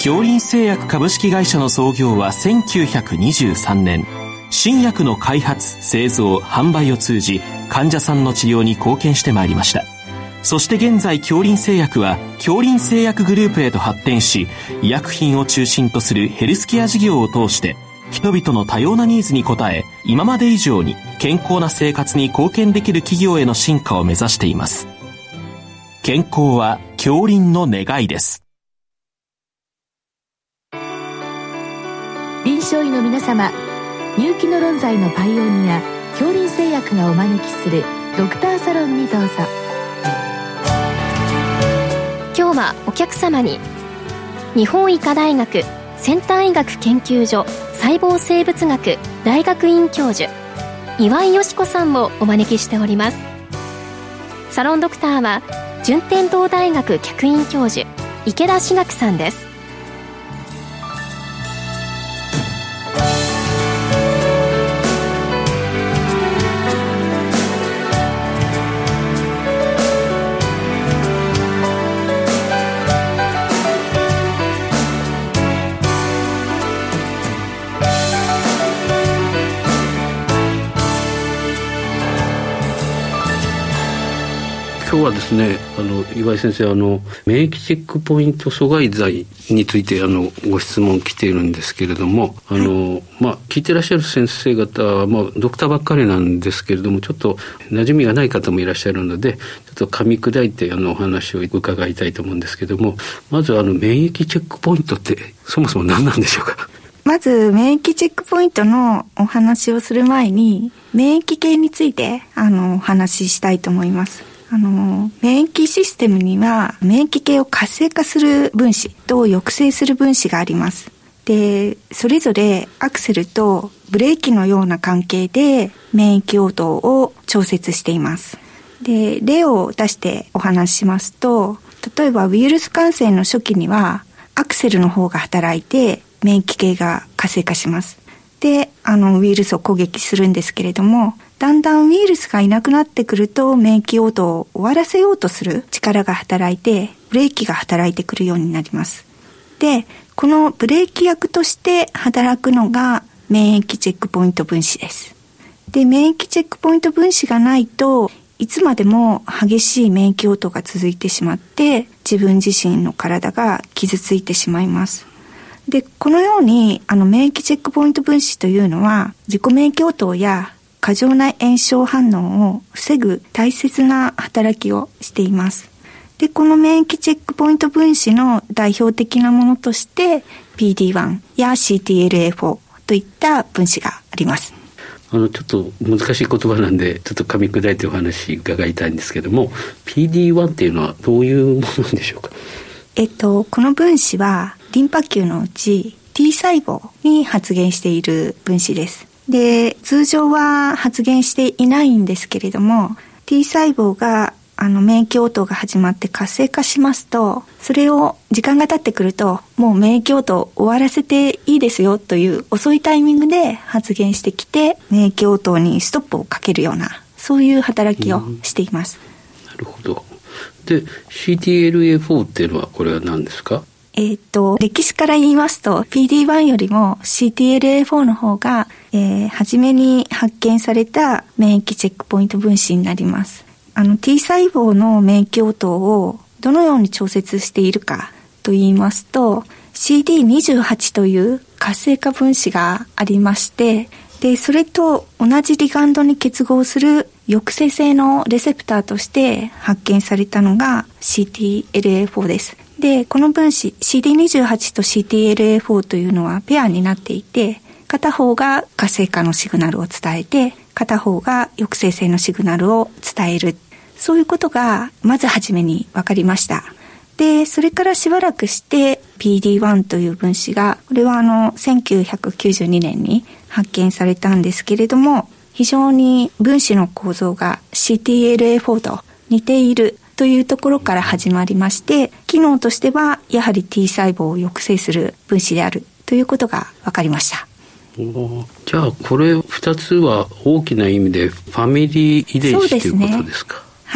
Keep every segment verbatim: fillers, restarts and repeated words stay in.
京林製薬株式会社の創業はせんきゅうひゃくにじゅうさんねん。新薬の開発、製造、販売を通じ患者さんの治療に貢献してまいりました。そして現在京林製薬は京林製薬グループへと発展し、医薬品を中心とするヘルスケア事業を通して人々の多様なニーズに応え、今まで以上に健康な生活に貢献できる企業への進化を目指しています。健康は京林の願いです。 臨床医の皆様、入気の論剤のパイオニア京林製薬がお招きするドクターサロンにどうぞ。 今日はお客様に日本医科大学先端医学研究所細胞生物学大学院教授岩井淑子さんをお招きしております。サロンドクターは順天堂大学客員教授池田志学さんです。 今日はですね、あの岩井先生、あの免疫チェックポイント阻害剤についてあのご質問来ているんですけれども、あの、はい、まあ、聞いてらっしゃる先生方は、まあ、ドクターばっかりなんですけれども、ちょっと馴染みがない方もいらっしゃるので、ちょっと噛み砕いてあのお話を伺いたいと思うんですけれども、まずあの免疫チェックポイントってそもそも何なんでしょうか。 まず免疫チェックポイントのお話をする前に、免疫系についてあのお話ししたいと思います。あの免疫システムには免疫系を活性化する分子と抑制する分子があります。で、それぞれアクセルとブレーキのような関係で免疫応答を調節しています。で、例を出してお話ししますと、例えばウイルス感染の初期にはアクセルの方が働いて免疫系が活性化します。で、あのウイルスを攻撃するんですけれども、だんだんウイルスがいなくなってくると免疫応答を終わらせようとする力が働いてブレーキが働いてくるようになります。で、このブレーキ役として働くのが免疫チェックポイント分子です。で、免疫チェックポイント分子がないといつまでも激しい免疫応答が続いてしまって自分自身の体が傷ついてしまいます。で、このようにあの免疫チェックポイント分子というのは自己免疫応答や過剰な炎症反応を防ぐ大切な働きをしています。で、この免疫チェックポイント分子の代表的なものとして ピーディーワン や シーティーエルエーフォー といった分子があります。 あのちょっと難しい言葉なんでちょっと噛み砕いてお話伺いたいんですけども、 ピーディーワン っていうのはどういうものなんでしょうか。 えっと、この分子はリンパ球のうち T 細胞に発現している分子です。で、通常は発現していないんですけれども、 T 細胞があの免疫応答が始まって活性化しますと、それを時間が経ってくるともう免疫応答を終わらせていいですよという遅いタイミングで発現してきて、免疫応答にストップをかけるような、そういう働きをしています。 なるほど。で シーティーエルエーフォー っていうのはこれは何ですか。 えっと、歴史から言いますと ピーディーワン よりも シーティーエルエーフォー の方が、えー、初めに発見された免疫チェックポイント分子になります。あの T 細胞の免疫応答をどのように調節しているかと言いますと、 シーディーにじゅうはち という活性化分子がありまして、でそれと同じリガンドに結合する抑制性のレセプターとして発見されたのが シーティーエルエーフォー です。で、この分子 シーディーにじゅうはち と シーティーエルエーフォー というのはペアになっていて、片方が活性化のシグナルを伝えて、片方が抑制性のシグナルを伝える。そういうことがまず初めに分かりました。で、それからしばらくして ピーディーワン という分子が、これはあのせんきゅうひゃくきゅうじゅうにねんに発見されたんですけれども、非常に分子の構造が シーティーエルエーフォー と似ているというところから始まりまして、機能としてはやはり T 細胞を抑制する分子であるということが分かりました。 じゃあこれふたつは大きな意味でファミリー遺伝子ということですか。 はい。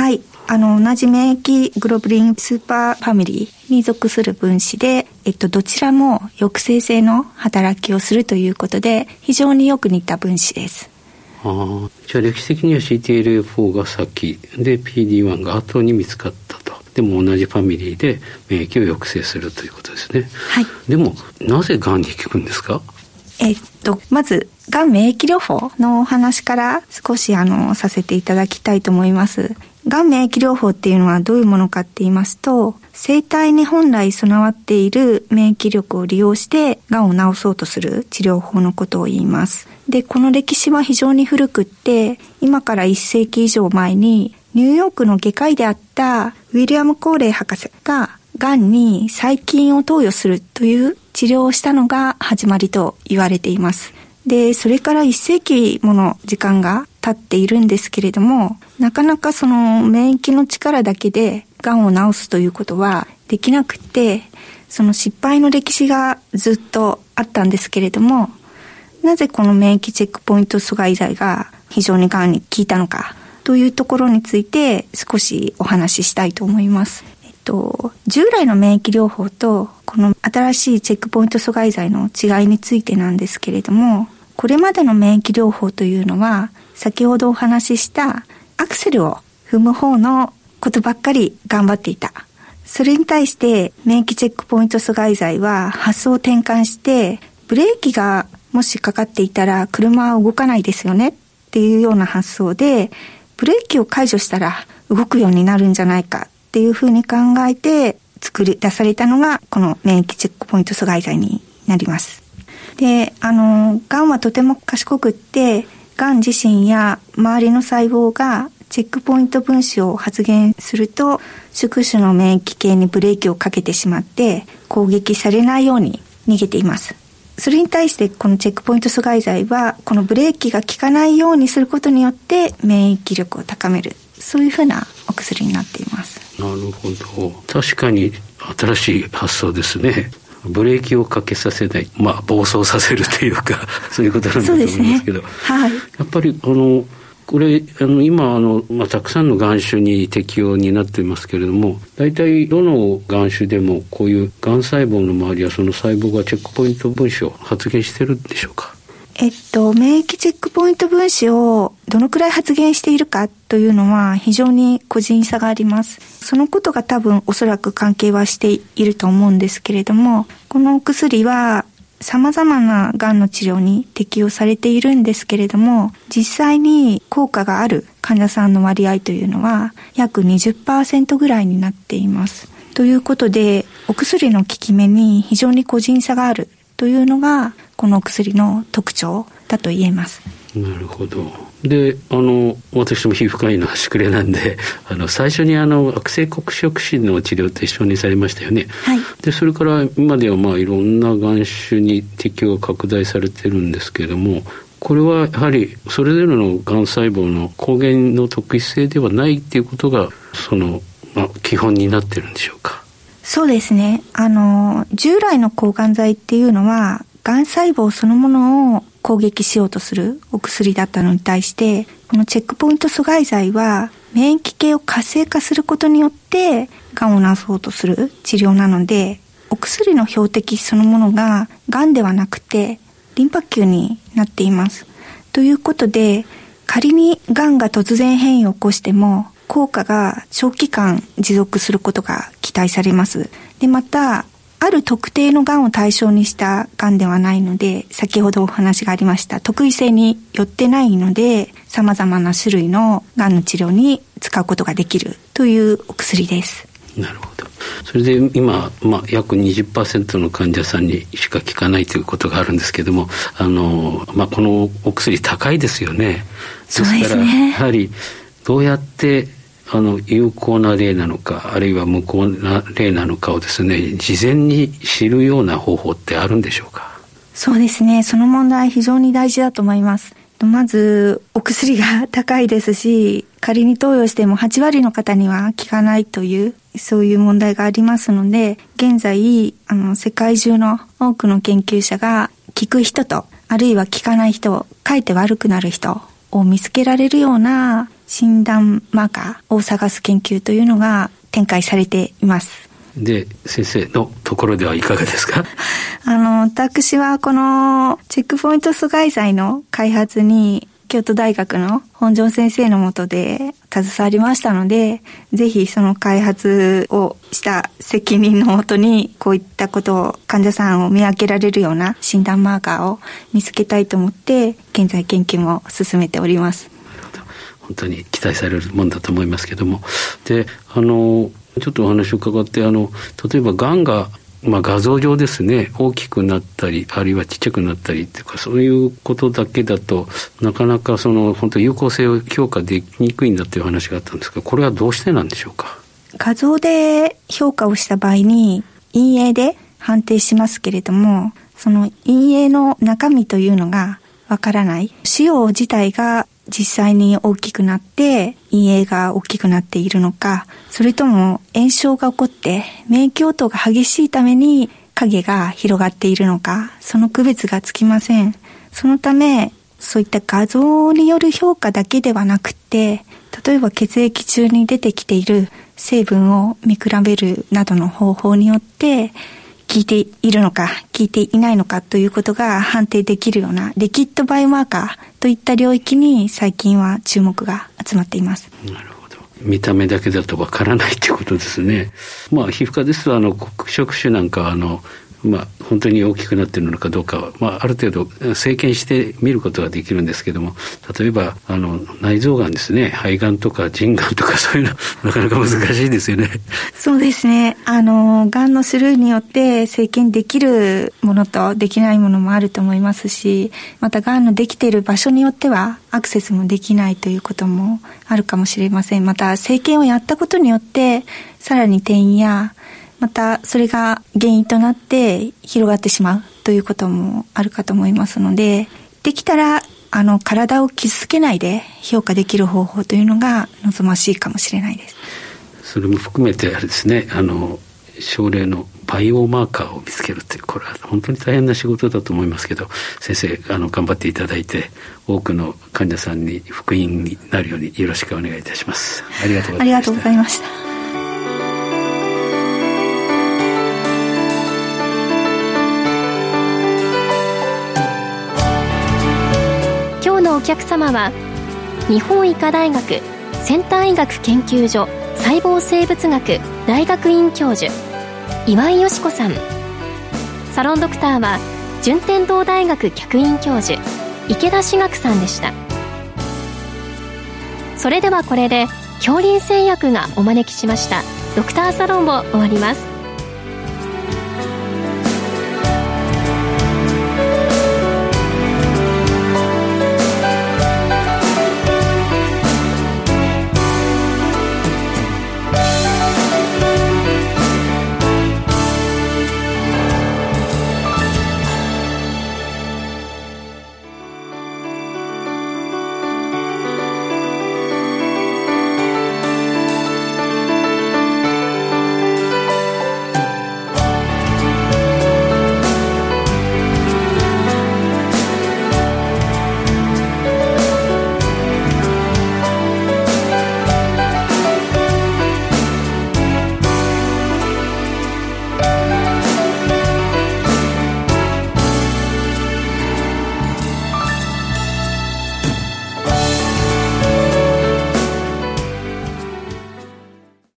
あの、同じ免疫グロブリンスーパーファミリーに属する分子で、えっと、どちらも抑制性の働きをするということで、非常によく似た分子です。 ああ、じゃあ歴史的には シーティーエルエーフォー が先で ピーディーワン が後に見つかったと。でも同じファミリーで免疫を抑制するということですね。 はい。 でも、なぜがんに効くんですか？ えっと、まず、がん免疫療法のお話から少しあの、させていただきたいと思います。がん免疫療法っていうのはどういうものかって言いますと、生体に本来備わっている免疫力を利用してがんを治そうとする治療法のことを言います。で、この歴史は非常に古くって、今からいっせいき以上前にニューヨークの外科医であったウィリアム・コーレイ博士ががんに細菌を投与するという治療をしたのが始まりと言われています。で、それからいっせいきもの時間が経っているんですけれども、なかなかその免疫の力だけでがんを治すということはできなくて、その失敗の歴史がずっとあったんですけれども、なぜこの免疫チェックポイント阻害剤が非常にがんに効いたのかというところについて少しお話ししたいと思います。えっと、従来の免疫療法とこの新しいチェックポイント阻害剤の違いについてなんですけれども、これまでの免疫療法というのは先ほどお話ししたアクセルを踏む方のことばっかり頑張っていた。それに対して免疫チェックポイント阻害剤は発想を転換して、ブレーキがもしかかっていたら車は動かないですよねっていうような発想で、ブレーキを解除したら動くようになるんじゃないかっていうふうに考えて作り出されたのがこの免疫チェックポイント阻害剤になります。で、あの、がんはとても賢くって、がん自身や周りの細胞がチェックポイント分子を発現すると、宿主の免疫系にブレーキをかけてしまって攻撃されないように逃げています。それに対してこのチェックポイント阻害剤はこのブレーキが効かないようにすることによって免疫力を高める、そういうふうなお薬になっています。 なるほど。確かに新しい発想ですね。ブレーキをかけさせない、まあ暴走させるというかそういうことなんだと思いますけど、 ね、はい、 やっぱりあのこれあの今あの、まあ、たくさんのがん種に適用になっていますけれども、大体どのがん種でもこういうがん細胞の周りやその細胞がチェックポイント分子を発現してるんでしょうか？ えっと、免疫チェックポイント分子をどのくらい発現しているかというのは非常に個人差があります。そのことが多分おそらく関係はしていると思うんですけれども、このお薬は様々ながんの治療に適用されているんですけれども、実際に効果がある患者さんの割合というのは約 にじゅっパーセント ぐらいになっています。ということで、お薬の効き目に非常に個人差があるというのがこのお薬の特徴だと言えます。 なるほど。で、あの私も皮膚科医の端くれなんで、あの最初にあの悪性黒色腫の治療って承認されましたよね。 はい。 でそれから今ではまあいろんながん種に適用が拡大されてるんですけれども、これはやはりそれぞれのがん細胞の抗原の特異性ではないっていうことがその、まあ、基本になってるんでしょうか？ そうですね。あの従来の抗がん剤っていうのはがん細胞そのものを攻撃しようとするお薬だったのに対して、このチェックポイント阻害剤は免疫系を活性化することによってがんを治そうとする治療なので、お薬の標的そのものががんではなくてリンパ球になっています。ということで、仮にがんが突然変異を起こしても効果が長期間持続することが期待されます。で、またある特定のがんを対象にしたがんではないので、先ほどお話がありました特異性によってないので、様々な種類のがんの治療に使うことができるというお薬です。 なるほど。それで今、まあ、約 にじゅっパーセント の患者さんにしか効かないということがあるんですけども、あの、まあ、このお薬高いですよね。ですから、 そうですね。 やはりどうやってあの有効な例なのか、あるいは無効な例なのかをですね、事前に知るような方法ってあるんでしょうか？ そうですね。その問題非常に大事だと思います。まずお薬が高いですし、仮に投与してもはち割の方には効かないというそういう問題がありますので、現在あの世界中の多くの研究者が効く人と、あるいは効かない人、かえって悪くなる人を見つけられるような診断マーカーを探す研究というのが展開されています。 で、先生のところではいかがですか？ あの、私はこのチェックポイント阻害剤の開発に京都大学の本庄先生の下で携わりましたので、ぜひその開発をした責任のもとにこういったことを患者さんを見分けられるような診断マーカーを見つけたいと思って現在研究も進めております。 なるほど。本当に期待されるもんだと思いますけども、で、あのちょっとお話を伺って、あの例えばがんがまあ、画像上ですね、大きくなったりあるいはちっちゃくなったりとか、そういうことだけだとなかなかその本当有効性を評価できにくいんだという話があったんですが、これはどうしてなんでしょうか？ 画像で評価をした場合に陰影で判定しますけれども、その陰影の中身というのがわからない。腫瘍自体が実際に大きくなって陰影が大きくなっているのか、それとも炎症が起こって免疫応答が激しいために影が広がっているのか、その区別がつきません。そのためそういった画像による評価だけではなくて、例えば血液中に出てきている成分を見比べるなどの方法によって効いているのか効いていないのかということが判定できるようなリキッドバイオマーカーといった領域に最近は注目が集まっています。 なるほど。見た目だけだとわからないということですね。まあ皮膚科ですとあの黒色種なんかはあのまあ、本当に大きくなっているのかどうかは、まあ、ある程度生検して見ることができるんですけども、例えばあの内臓がんですね、肺がんとか腎がんとかそういうのなかなか難しいですよね。 そうですね。あのがんの種類によって生検できるものとできないものもあると思いますし、またがんのできている場所によってはアクセスもできないということもあるかもしれません。また生検をやったことによってさらに転移やまたそれが原因となって広がってしまうということもあるかと思いますので、できたらあの体を傷つけないで評価できる方法というのが望ましいかもしれないです。 それも含めてあれですね、あの症例のバイオマーカーを見つけるという、これは本当に大変な仕事だと思いますけど、先生あの頑張っていただいて多くの患者さんに福音になるようによろしくお願いいたします。ありがとうございました。 ありがとうございました。 今日のお客様は日本医科大学先端医学研究所細胞生物学大学院教授岩井淑子さん。サロンドクターは順天堂大学客員教授池田志学さんでした。それではこれで恐林製薬がお招きしましたドクターサロンを終わります。